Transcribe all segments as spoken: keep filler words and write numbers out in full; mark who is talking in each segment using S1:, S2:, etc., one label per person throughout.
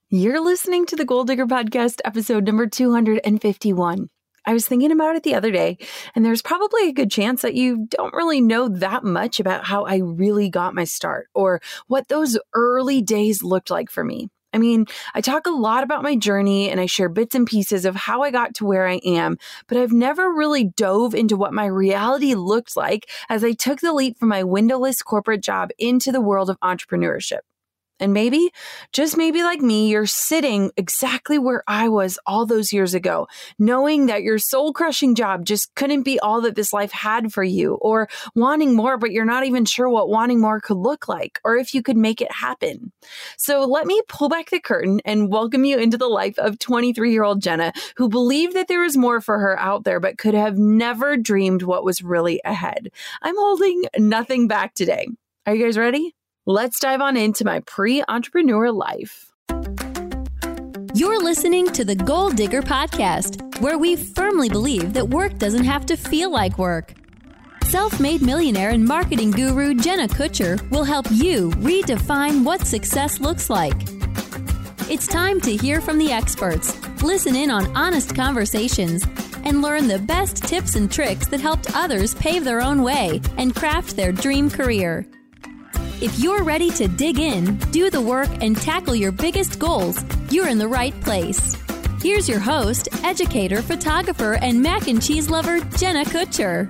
S1: You're listening to the Goal Digger Podcast, episode number two hundred fifty-one. I was thinking about it the other day, and there's probably a good chance that you don't really know that much about how I really got my start or what those early days looked like for me. I mean, I talk a lot about my journey and I share bits and pieces of how I got to where I am, but I've never really dove into what my reality looked like as I took the leap from my windowless corporate job into the world of entrepreneurship. And maybe, just maybe like me, you're sitting exactly where I was all those years ago, knowing that your soul-crushing job just couldn't be all that this life had for you, or wanting more, but you're not even sure what wanting more could look like, or if you could make it happen. So let me pull back the curtain and welcome you into the life of twenty-three-year-old Jenna, who believed that there was more for her out there, but could have never dreamed what was really ahead. I'm holding nothing back today. Are you guys ready? Let's dive on into my pre-entrepreneur life.
S2: You're listening to the Goal Digger Podcast, where we firmly believe that work doesn't have to feel like work. Self-made millionaire and marketing guru Jenna Kutcher will help you redefine what success looks like. It's time to hear from the experts, listen in on honest conversations, and learn the best tips and tricks that helped others pave their own way and craft their dream career. If you're ready to dig in, do the work, and tackle your biggest goals, you're in the right place. Here's your host, educator, photographer, and mac and cheese lover, Jenna Kutcher.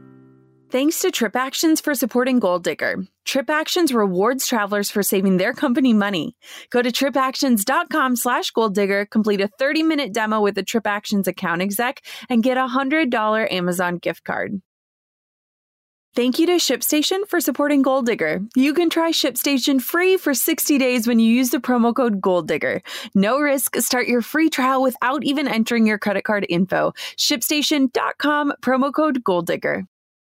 S1: Thanks to TripActions for supporting Goal Digger. TripActions rewards travelers for saving their company money. Go to tripactions.com slash goal digger, complete a thirty-minute demo with a TripActions account exec, and get a one hundred dollars Amazon gift card. Thank you to ShipStation for supporting Goal Digger. You can try ShipStation free for sixty days when you use the promo code GOALDIGGER. No risk. Start your free trial without even entering your credit card info. ShipStation dot com, promo code GOALDIGGER.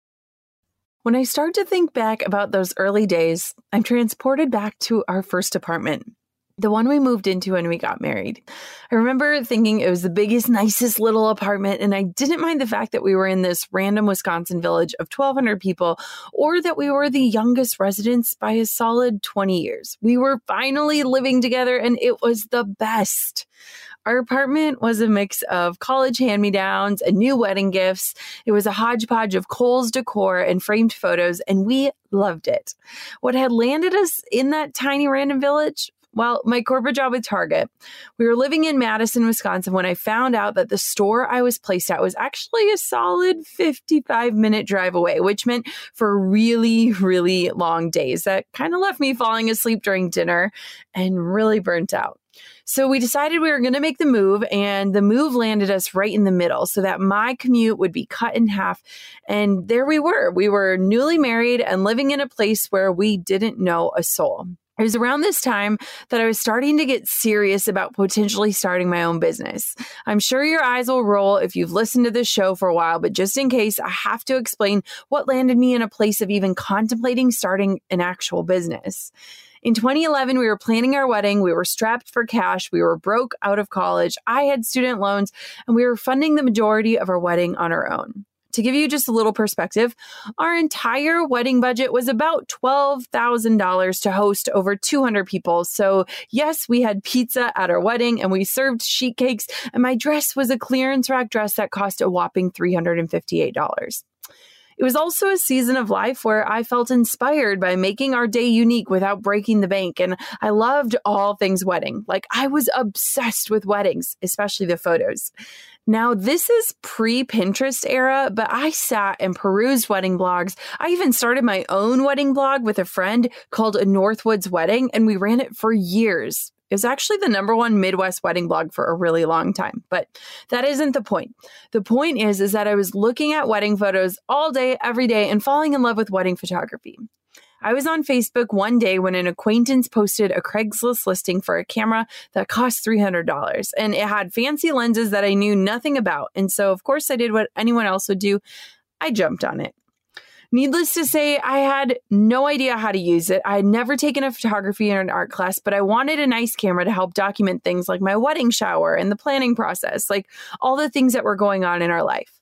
S1: When I start to think back about those early days, I'm transported back to our first apartment, the one we moved into when we got married. I remember thinking it was the biggest, nicest little apartment, and I didn't mind the fact that we were in this random Wisconsin village of twelve hundred people, or that we were the youngest residents by a solid twenty years. We were finally living together, and it was the best. Our apartment was a mix of college hand-me-downs and new wedding gifts. It was a hodgepodge of Kohl's decor and framed photos, and we loved it. What had landed us in that tiny random village? Well, my corporate job at Target. We were living in Madison, Wisconsin when I found out that the store I was placed at was actually a solid fifty-five minute drive away, which meant for really, really long days that kind of left me falling asleep during dinner and really burnt out. So we decided we were going to make the move, and the move landed us right in the middle so that my commute would be cut in half. And there we were. We were newly married and living in a place where we didn't know a soul. It was around this time that I was starting to get serious about potentially starting my own business. I'm sure your eyes will roll if you've listened to this show for a while, but just in case, I have to explain what landed me in a place of even contemplating starting an actual business. In twenty eleven, we were planning our wedding. We were strapped for cash. We were broke out of college. I had student loans, and we were funding the majority of our wedding on our own. To give you just a little perspective, our entire wedding budget was about twelve thousand dollars to host over two hundred people. So yes, we had pizza at our wedding and we served sheet cakes, and my dress was a clearance rack dress that cost a whopping three hundred fifty-eight dollars. It was also a season of life where I felt inspired by making our day unique without breaking the bank. And I loved all things wedding. Like, I was obsessed with weddings, especially the photos. Now, this is pre-Pinterest era, but I sat and perused wedding blogs. I even started my own wedding blog with a friend called A Northwoods Wedding, and we ran it for years. It was actually the number one Midwest wedding blog for a really long time, but that isn't the point. The point is, is that I was looking at wedding photos all day, every day, and falling in love with wedding photography. I was on Facebook one day when an acquaintance posted a Craigslist listing for a camera that cost three hundred dollars, and it had fancy lenses that I knew nothing about. And so, of course, I did what anyone else would do. I jumped on it. Needless to say, I had no idea how to use it. I had never taken a photography or an art class, but I wanted a nice camera to help document things like my wedding shower and the planning process, like all the things that were going on in our life.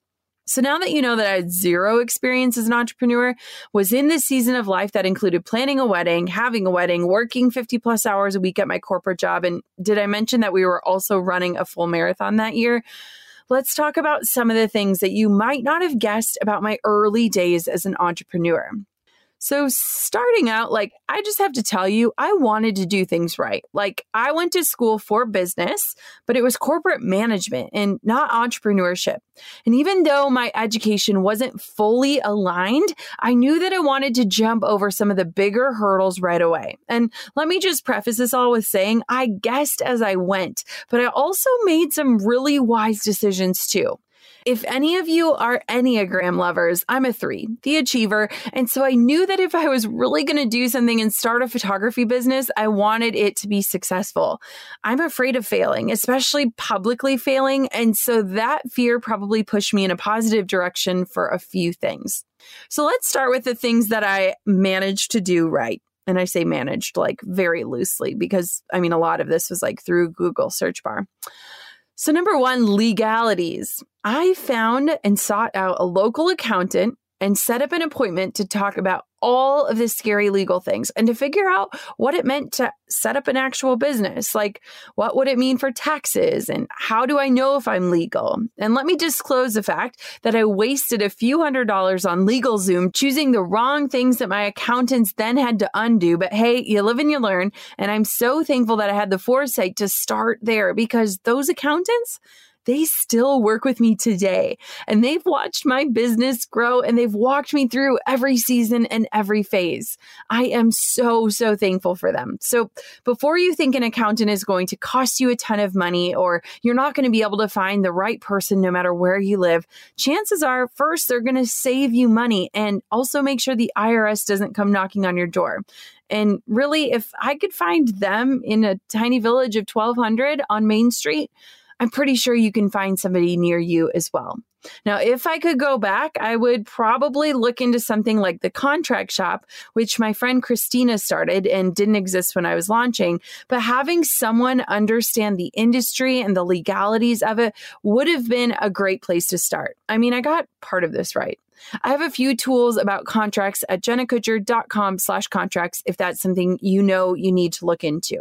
S1: So now that you know that I had zero experience as an entrepreneur, was in this season of life that included planning a wedding, having a wedding, working fifty plus hours a week at my corporate job. And did I mention that we were also running a full marathon that year? Let's talk about some of the things that you might not have guessed about my early days as an entrepreneur. So starting out, like, I just have to tell you, I wanted to do things right. Like, I went to school for business, but it was corporate management and not entrepreneurship. And even though my education wasn't fully aligned, I knew that I wanted to jump over some of the bigger hurdles right away. And let me just preface this all with saying, I guessed as I went, but I also made some really wise decisions too. If any of you are Enneagram lovers, I'm a three, the achiever. And so I knew that if I was really going to do something and start a photography business, I wanted it to be successful. I'm afraid of failing, especially publicly failing. And so that fear probably pushed me in a positive direction for a few things. So let's start with the things that I managed to do right. And I say managed like very loosely because, I mean, a lot of this was like through Google search bar. So number one, legalities. I found and sought out a local accountant and set up an appointment to talk about all of the scary legal things and to figure out what it meant to set up an actual business. Like, what would it mean for taxes? And how do I know if I'm legal? And let me disclose the fact that I wasted a few hundred dollars on LegalZoom choosing the wrong things that my accountants then had to undo. But hey, you live and you learn. And I'm so thankful that I had the foresight to start there because those accountants, they still work with me today and they've watched my business grow and they've walked me through every season and every phase. I am so, so thankful for them. So before you think an accountant is going to cost you a ton of money or you're not going to be able to find the right person no matter where you live, chances are first they're going to save you money and also make sure the I R S doesn't come knocking on your door. And really, if I could find them in a tiny village of twelve hundred on Main Street, I'm pretty sure you can find somebody near you as well. Now, if I could go back, I would probably look into something like the Contract Shop, which my friend Christina started and didn't exist when I was launching. But having someone understand the industry and the legalities of it would have been a great place to start. I mean, I got part of this right. I have a few tools about contracts at jennakutcher.com slash contracts if that's something you know you need to look into.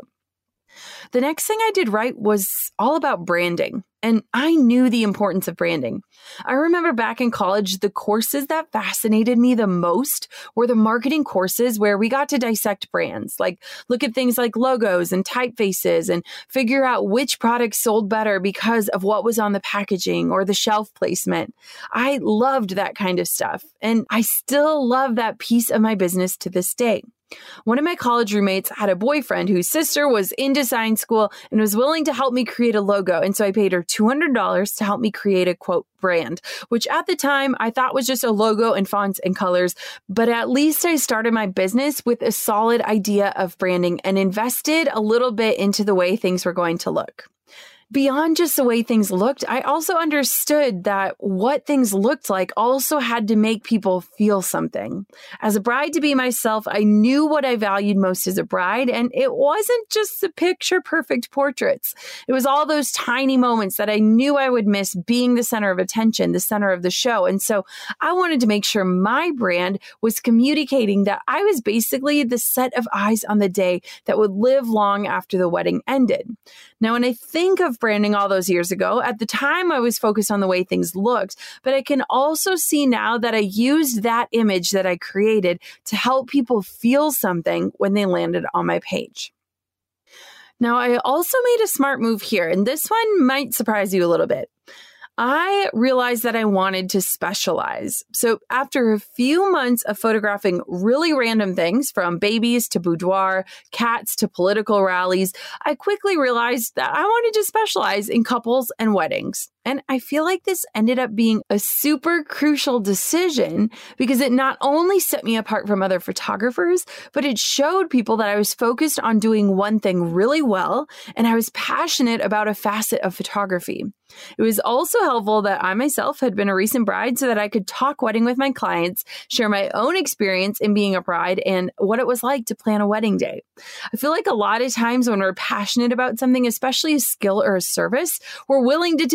S1: The next thing I did right was all about branding. And I knew the importance of branding. I remember back in college, the courses that fascinated me the most were the marketing courses where we got to dissect brands, like look at things like logos and typefaces and figure out which products sold better because of what was on the packaging or the shelf placement. I loved that kind of stuff. And I still love that piece of my business to this day. One of my college roommates had a boyfriend whose sister was in design school and was willing to help me create a logo. And so I paid her two hundred dollars to help me create a quote brand, which at the time I thought was just a logo and fonts and colors. But at least I started my business with a solid idea of branding and invested a little bit into the way things were going to look. Beyond just the way things looked, I also understood that what things looked like also had to make people feel something. As a bride-to-be myself, I knew what I valued most as a bride, and it wasn't just the picture-perfect portraits. It was all those tiny moments that I knew I would miss being the center of attention, the center of the show. And so I wanted to make sure my brand was communicating that I was basically the set of eyes on the day that would live long after the wedding ended. Now, when I think of branding all those years ago, at the time I was focused on the way things looked, but I can also see now that I used that image that I created to help people feel something when they landed on my page. Now, I also made a smart move here, and this one might surprise you a little bit. I realized that I wanted to specialize. So after a few months of photographing really random things from babies to boudoir, cats to political rallies, I quickly realized that I wanted to specialize in couples and weddings. And I feel like this ended up being a super crucial decision because it not only set me apart from other photographers, but it showed people that I was focused on doing one thing really well, and I was passionate about a facet of photography. It was also helpful that I myself had been a recent bride so that I could talk wedding with my clients, share my own experience in being a bride and what it was like to plan a wedding day. I feel like a lot of times when we're passionate about something, especially a skill or a service, we're willing to take on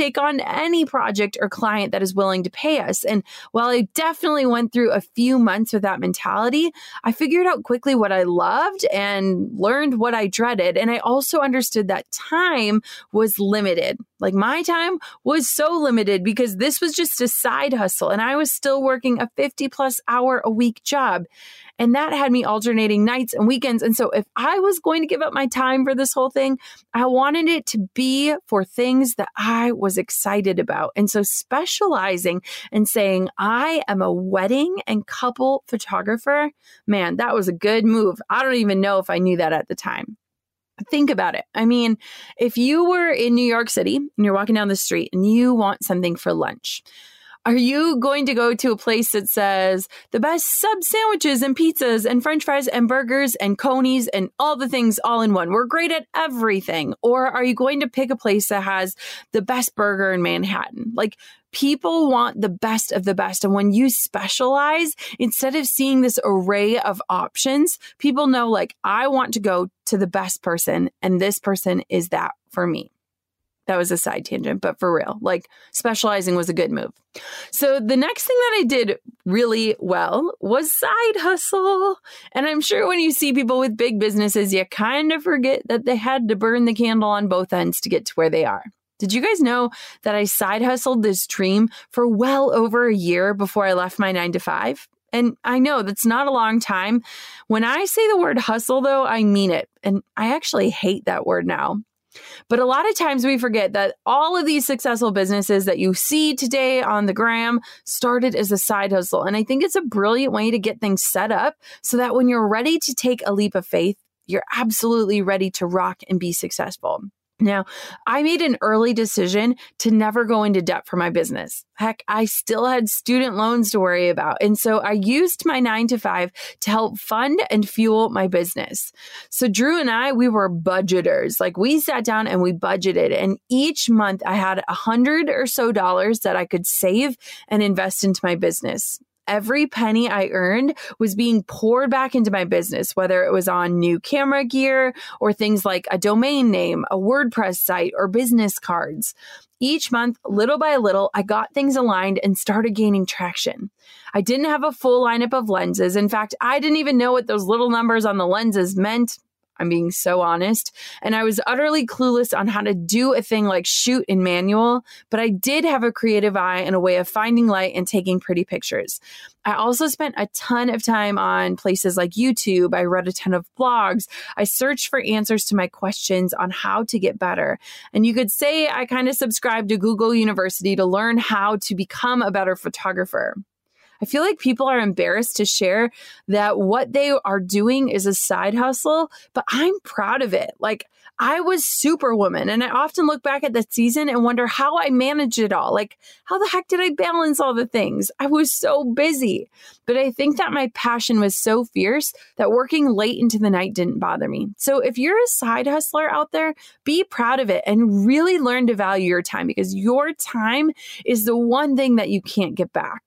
S1: any project or client that is willing to pay us. And while I definitely went through a few months with that mentality, I figured out quickly what I loved and learned what I dreaded. And I also understood that time was limited. Like my time was so limited because this was just a side hustle and I was still working a fifty plus hour a week job. And that had me alternating nights and weekends. And so if I was going to give up my time for this whole thing, I wanted it to be for things that I was excited about. And so specializing and saying, I am a wedding and couple photographer, man, that was a good move. I don't even know if I knew that at the time. Think about it. I mean, if you were in New York City and you're walking down the street and you want something for lunch, are you going to go to a place that says the best sub sandwiches and pizzas and French fries and burgers and conies and all the things all in one? We're great at everything. Or are you going to pick a place that has the best burger in Manhattan? Like, people want the best of the best. And when you specialize, instead of seeing this array of options, people know, like, I want to go to the best person and this person is that for me. That was a side tangent, but for real, like, specializing was a good move. So the next thing that I did really well was side hustle. And I'm sure when you see people with big businesses, you kind of forget that they had to burn the candle on both ends to get to where they are. Did you guys know that I side hustled this dream for well over a year before I left my nine to five? And I know that's not a long time. When I say the word hustle, though, I mean it. And I actually hate that word now. But a lot of times we forget that all of these successful businesses that you see today on the gram started as a side hustle. And I think it's a brilliant way to get things set up so that when you're ready to take a leap of faith, you're absolutely ready to rock and be successful. Now, I made an early decision to never go into debt for my business. Heck, I still had student loans to worry about. And so I used my nine to five to help fund and fuel my business. So Drew and I, we were budgeters. Like, we sat down and we budgeted. And each month I had a hundred or so dollars that I could save and invest into my business. Every penny I earned was being poured back into my business, whether it was on new camera gear or things like a domain name, a WordPress site, or business cards. Each month, little by little, I got things aligned and started gaining traction. I didn't have a full lineup of lenses. In fact, I didn't even know what those little numbers on the lenses meant. I'm being so honest. And I was utterly clueless on how to do a thing like shoot in manual, but I did have a creative eye and a way of finding light and taking pretty pictures. I also spent a ton of time on places like YouTube. I read a ton of blogs. I searched for answers to my questions on how to get better. And you could say I kind of subscribed to Google University to learn how to become a better photographer. I feel like people are embarrassed to share that what they are doing is a side hustle, but I'm proud of it. Like, I was Superwoman, and I often look back at that season and wonder how I managed it all. Like, how the heck did I balance all the things? I was so busy. But I think that my passion was so fierce that working late into the night didn't bother me. So if you're a side hustler out there, be proud of it and really learn to value your time, because your time is the one thing that you can't get back.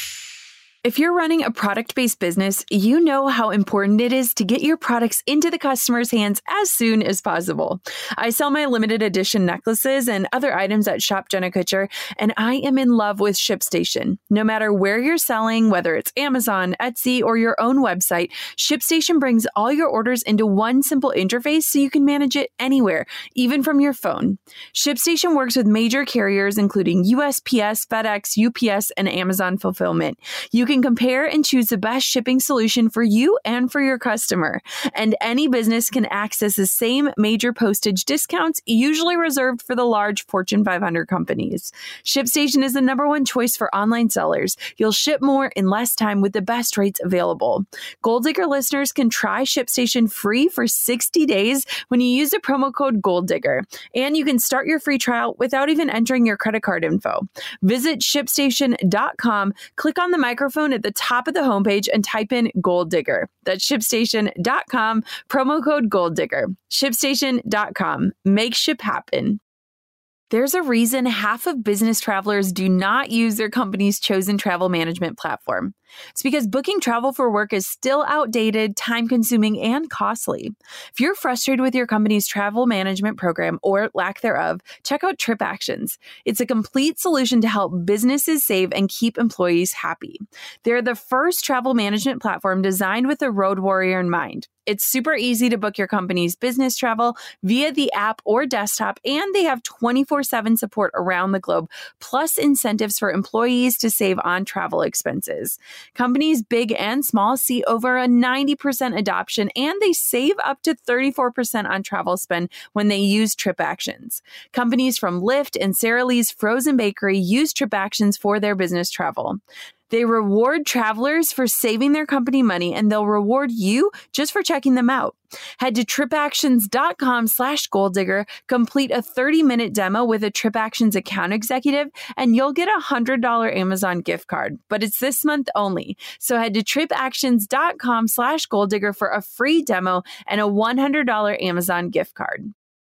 S1: If you're running a product-based business, you know how important it is to get your products into the customer's hands as soon as possible. I sell my limited edition necklaces and other items at Shop Jenna Kutcher, and I am in love with ShipStation. No matter where you're selling, whether it's Amazon, Etsy, or your own website, ShipStation brings all your orders into one simple interface so you can manage it anywhere, even from your phone. ShipStation works with major carriers including U S P S, FedEx, U P S, and Amazon Fulfillment. You can compare and choose the best shipping solution for you and for your customer. And any business can access the same major postage discounts, usually reserved for the large Fortune five hundred companies. ShipStation is the number one choice for online sellers. You'll ship more in less time with the best rates available. Gold Digger listeners can try ShipStation free for sixty days when you use the promo code GOLDDIGGER. And you can start your free trial without even entering your credit card info. Visit ship station dot com, click on the microphone at the top of the homepage and type in Gold Digger. That's ship station dot com, promo code Gold Digger. ship station dot com. Make ship happen. There's a reason half of business travelers do not use their company's chosen travel management platform. It's because booking travel for work is still outdated, time-consuming, and costly. If you're frustrated with your company's travel management program or lack thereof, check out TripActions. It's a complete solution to help businesses save and keep employees happy. They're the first travel management platform designed with the road warrior in mind. It's super easy to book your company's business travel via the app or desktop, and they have twenty-four seven support around the globe, plus incentives for employees to save on travel expenses. Companies big and small see over a ninety percent adoption, and they save up to thirty-four percent on travel spend when they use TripActions. Companies from Lyft and Sara Lee's Frozen Bakery use TripActions for their business travel. They reward travelers for saving their company money, and they'll reward you just for checking them out. Head to tripactions.com slash goal digger, complete a thirty minute demo with a TripActions account executive, and you'll get a one hundred dollars Amazon gift card. But it's this month only. So head to tripactions.com slash goal digger for a free demo and a one hundred dollars Amazon gift card.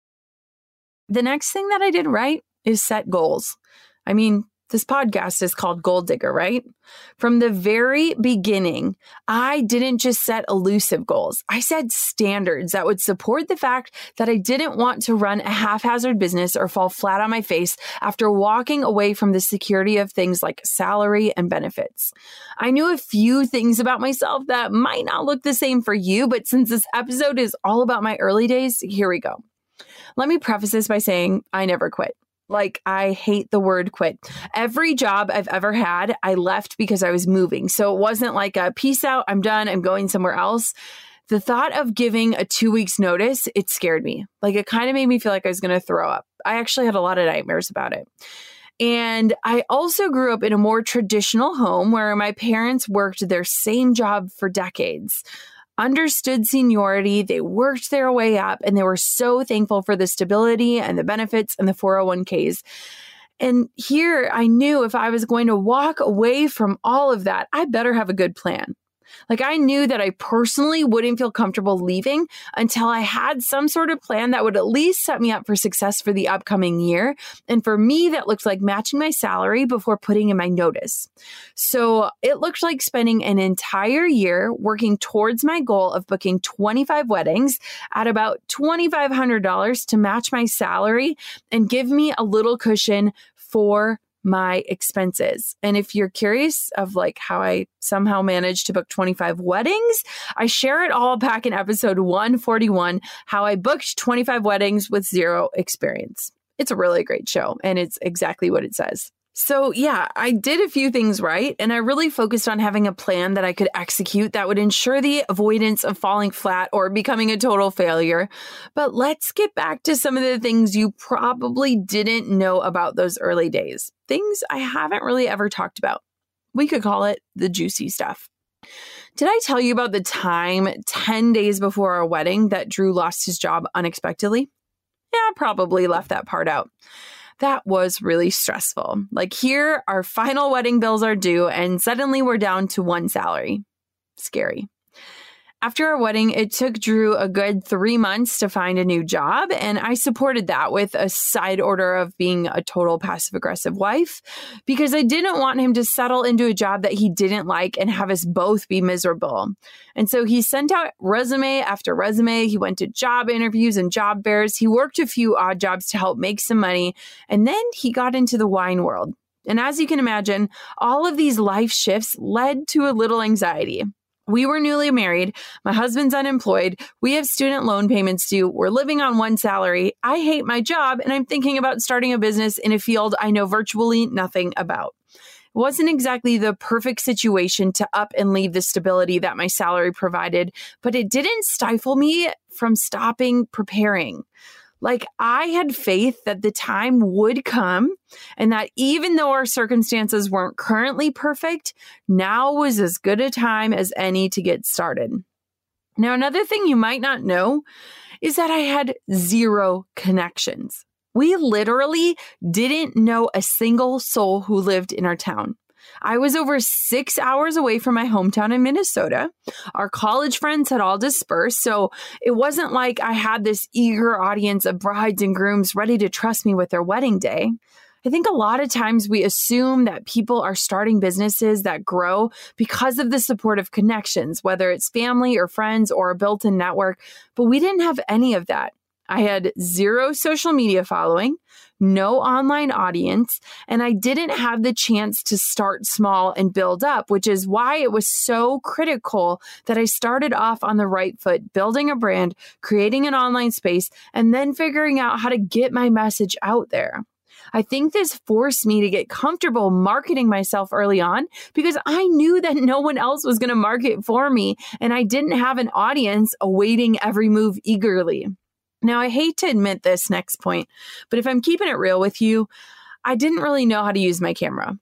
S1: The next thing that I did right is set goals. I mean, this podcast is called Goal Digger, right? From the very beginning, I didn't just set elusive goals. I set standards that would support the fact that I didn't want to run a haphazard business or fall flat on my face after walking away from the security of things like salary and benefits. I knew a few things about myself that might not look the same for you, but since this episode is all about my early days, here we go. Let me preface this by saying I never quit. Like, I hate the word quit. Every job I've ever had, I left because I was moving. So it wasn't like a peace out, I'm done, I'm going somewhere else. The thought of giving a two weeks notice, it scared me. Like, it kind of made me feel like I was going to throw up. I actually had a lot of nightmares about it. And I also grew up in a more traditional home where my parents worked their same job for decades. Understood seniority, they worked their way up, and they were so thankful for the stability and the benefits and the four oh one k's. And here I knew if I was going to walk away from all of that, I better have a good plan. Like, I knew that I personally wouldn't feel comfortable leaving until I had some sort of plan that would at least set me up for success for the upcoming year. And for me, that looked like matching my salary before putting in my notice. So it looked like spending an entire year working towards my goal of booking twenty-five weddings at about twenty-five hundred dollars to match my salary and give me a little cushion for my expenses. And if you're curious of like how I somehow managed to book twenty-five weddings, I share it all back in episode one forty-one, how I booked twenty-five weddings with zero experience. It's a really great show, and it's exactly what it says. So yeah, I did a few things right, and I really focused on having a plan that I could execute that would ensure the avoidance of falling flat or becoming a total failure. But let's get back to some of the things you probably didn't know about those early days. Things I haven't really ever talked about. We could call it the juicy stuff. Did I tell you about the time ten days before our wedding that Drew lost his job unexpectedly? Yeah, I probably left that part out. That was really stressful. Like, here, our final wedding bills are due, and suddenly we're down to one salary. Scary. After our wedding, it took Drew a good three months to find a new job, and I supported that with a side order of being a total passive-aggressive wife because I didn't want him to settle into a job that he didn't like and have us both be miserable. And so he sent out resume after resume. He went to job interviews and job fairs. He worked a few odd jobs to help make some money, and then he got into the wine world. And as you can imagine, all of these life shifts led to a little anxiety. We were newly married. My husband's unemployed. We have student loan payments due. We're living on one salary. I hate my job, and I'm thinking about starting a business in a field I know virtually nothing about. It wasn't exactly the perfect situation to up and leave the stability that my salary provided, but it didn't stifle me from stopping preparing. Like, I had faith that the time would come and that even though our circumstances weren't currently perfect, now was as good a time as any to get started. Now, another thing you might not know is that I had zero connections. We literally didn't know a single soul who lived in our town. I was over six hours away from my hometown in Minnesota. Our college friends had all dispersed, so it wasn't like I had this eager audience of brides and grooms ready to trust me with their wedding day. I think a lot of times we assume that people are starting businesses that grow because of the supportive connections, whether it's family or friends or a built-in network, but we didn't have any of that. I had zero social media following, no online audience, and I didn't have the chance to start small and build up, which is why it was so critical that I started off on the right foot, building a brand, creating an online space, and then figuring out how to get my message out there. I think this forced me to get comfortable marketing myself early on because I knew that no one else was going to market for me, and I didn't have an audience awaiting every move eagerly. Now, I hate to admit this next point, but if I'm keeping it real with you, I didn't really know how to use my camera.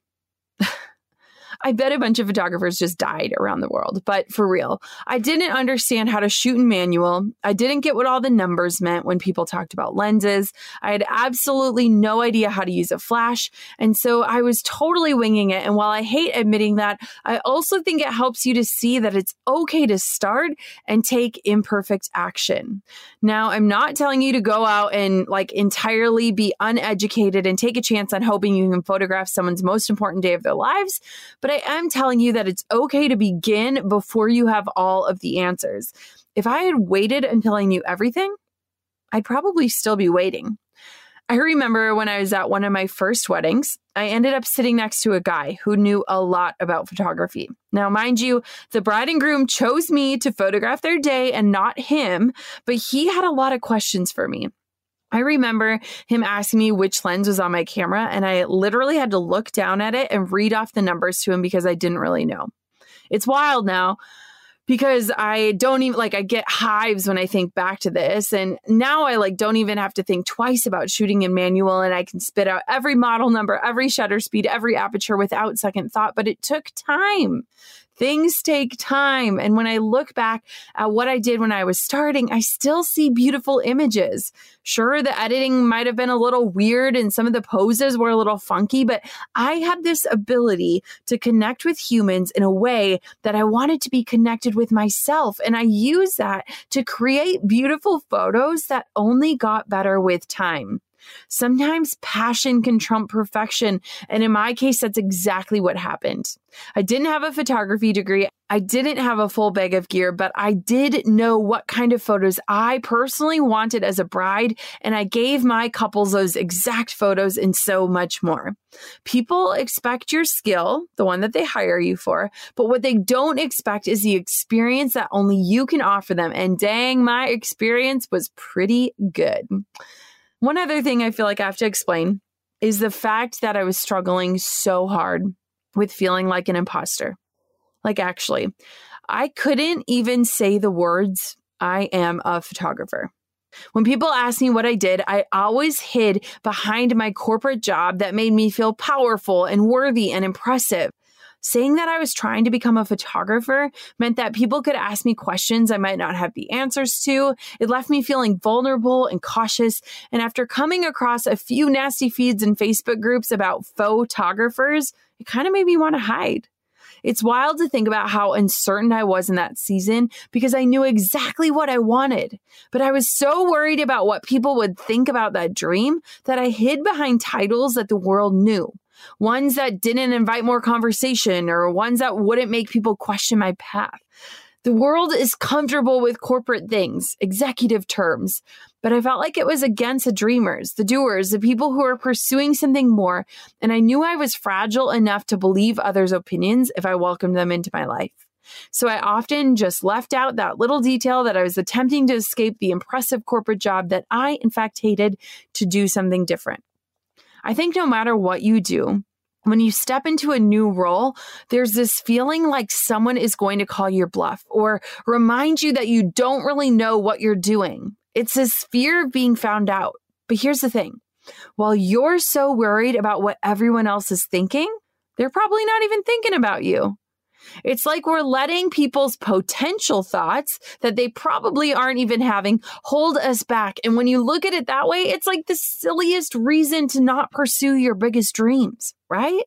S1: I bet a bunch of photographers just died around the world, but for real, I didn't understand how to shoot in manual. I didn't get what all the numbers meant when people talked about lenses. I had absolutely no idea how to use a flash, and so I was totally winging it. And while I hate admitting that, I also think it helps you to see that it's okay to start and take imperfect action. Now, I'm not telling you to go out and like entirely be uneducated and take a chance on hoping you can photograph someone's most important day of their lives, but I am telling you that it's okay to begin before you have all of the answers. If I had waited until I knew everything, I'd probably still be waiting. I remember when I was at one of my first weddings, I ended up sitting next to a guy who knew a lot about photography. Now, mind you, the bride and groom chose me to photograph their day and not him, but he had a lot of questions for me. I remember him asking me which lens was on my camera, and I literally had to look down at it and read off the numbers to him because I didn't really know. It's wild now because I don't even like, I get hives when I think back to this. And now I like don't even have to think twice about shooting in manual, and I can spit out every model number, every shutter speed, every aperture without second thought, but it took time. Things take time. And when I look back at what I did when I was starting, I still see beautiful images. Sure, the editing might have been a little weird and some of the poses were a little funky, but I have this ability to connect with humans in a way that I wanted to be connected with myself. And I use that to create beautiful photos that only got better with time. Sometimes passion can trump perfection. And in my case, that's exactly what happened. I didn't have a photography degree. I didn't have a full bag of gear, but I did know what kind of photos I personally wanted as a bride. And I gave my couples those exact photos and so much more. People expect your skill, the one that they hire you for, but what they don't expect is the experience that only you can offer them. And dang, my experience was pretty good. One other thing I feel like I have to explain is the fact that I was struggling so hard with feeling like an imposter. Like actually, I couldn't even say the words, I am a photographer. When people ask me what I did, I always hid behind my corporate job that made me feel powerful and worthy and impressive. Saying that I was trying to become a photographer meant that people could ask me questions I might not have the answers to. It left me feeling vulnerable and cautious. And after coming across a few nasty feeds in Facebook groups about photographers, it kind of made me want to hide. It's wild to think about how uncertain I was in that season because I knew exactly what I wanted. But I was so worried about what people would think about that dream that I hid behind titles that the world knew. Ones that didn't invite more conversation or ones that wouldn't make people question my path. The world is comfortable with corporate things, executive terms, but I felt like it was against the dreamers, the doers, the people who are pursuing something more. And I knew I was fragile enough to believe others' opinions if I welcomed them into my life. So I often just left out that little detail that I was attempting to escape the impressive corporate job that I, in fact, hated to do something different. I think no matter what you do, when you step into a new role, there's this feeling like someone is going to call your bluff or remind you that you don't really know what you're doing. It's this fear of being found out. But here's the thing. While you're so worried about what everyone else is thinking, they're probably not even thinking about you. It's like we're letting people's potential thoughts that they probably aren't even having hold us back. And when you look at it that way, it's like the silliest reason to not pursue your biggest dreams, right?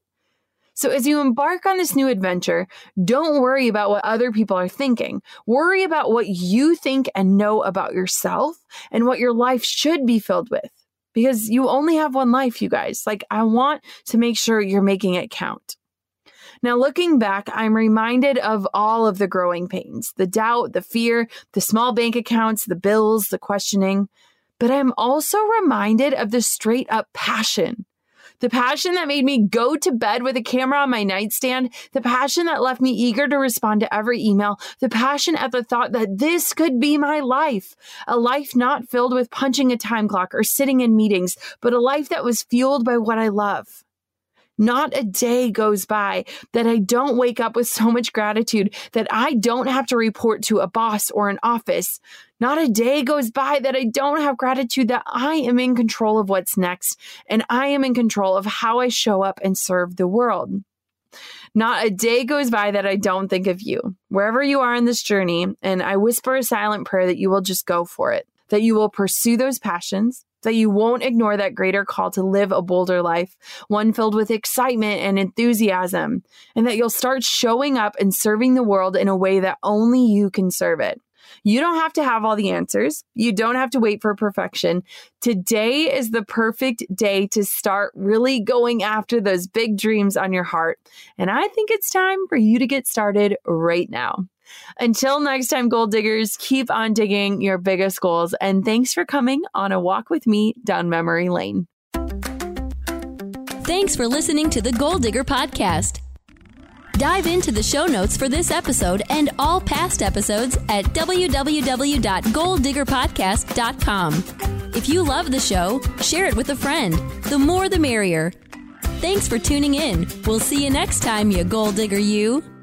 S1: So as you embark on this new adventure, don't worry about what other people are thinking. Worry about what you think and know about yourself and what your life should be filled with. because you only have one life, you guys. Like, I want to make sure you're making it count. Now, looking back, I'm reminded of all of the growing pains, the doubt, the fear, the small bank accounts, the bills, the questioning. But I'm also reminded of the straight up passion. The passion that made me go to bed with a camera on my nightstand, the passion that left me eager to respond to every email, the passion at the thought that this could be my life, a life not filled with punching a time clock or sitting in meetings, but a life that was fueled by what I love. Not a day goes by that I don't wake up with so much gratitude that I don't have to report to a boss or an office. Not a day goes by that I don't have gratitude that I am in control of what's next and I am in control of how I show up and serve the world. Not a day goes by that I don't think of you, wherever you are in this journey, and I whisper a silent prayer that you will just go for it, that you will pursue those passions, that you won't ignore that greater call to live a bolder life, one filled with excitement and enthusiasm, and that you'll start showing up and serving the world in a way that only you can serve it. You don't have to have all the answers. You don't have to wait for perfection. Today is the perfect day to start really going after those big dreams on your heart. And I think it's time for you to get started right now. Until next time, goal diggers, keep on digging your biggest goals. And thanks for coming on a walk with me down memory lane.
S2: Thanks for listening to the Goal Digger Podcast. Dive into the show notes for this episode and all past episodes at w w w dot goal digger podcast dot com. If you love the show, share it with a friend. The more the merrier. Thanks for tuning in. We'll see you next time, you goal digger you.